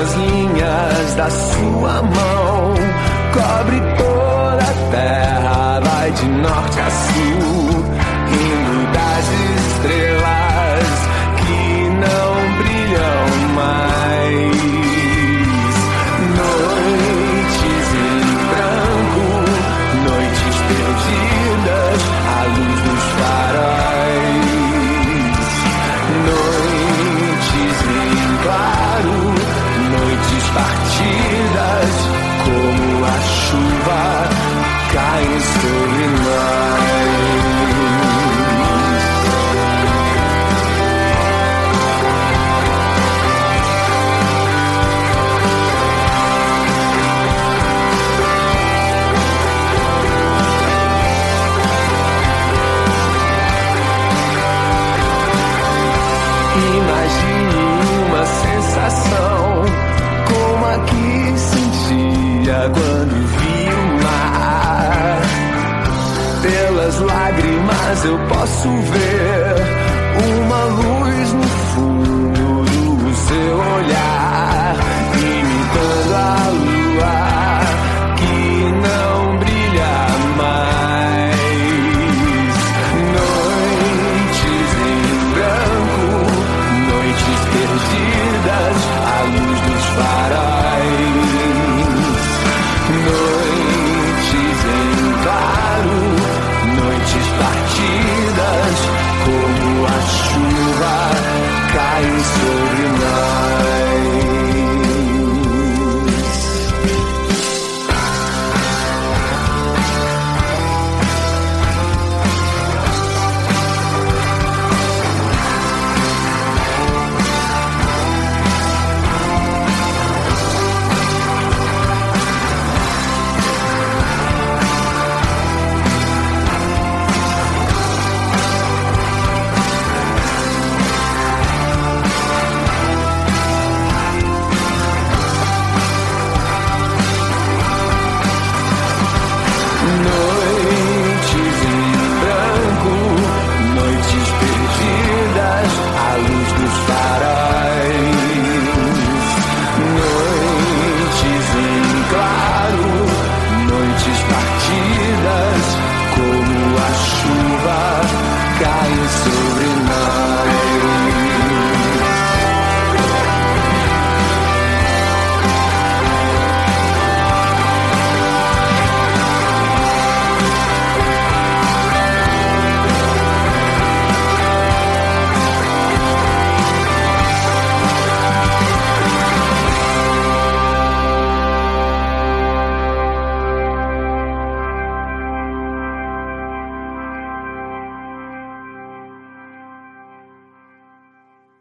as linhas da sua mão. Cobre toda a terra, vai de norte a sul, rindo das estrelas que não brilham mais. Noites em branco, noites perdidas à luz dos faróis. Noites em claro, noites partidas, como a chuva caem sobre nós. Imagine uma sensação como a que sentia quando vi o mar. Pelas lágrimas eu posso ver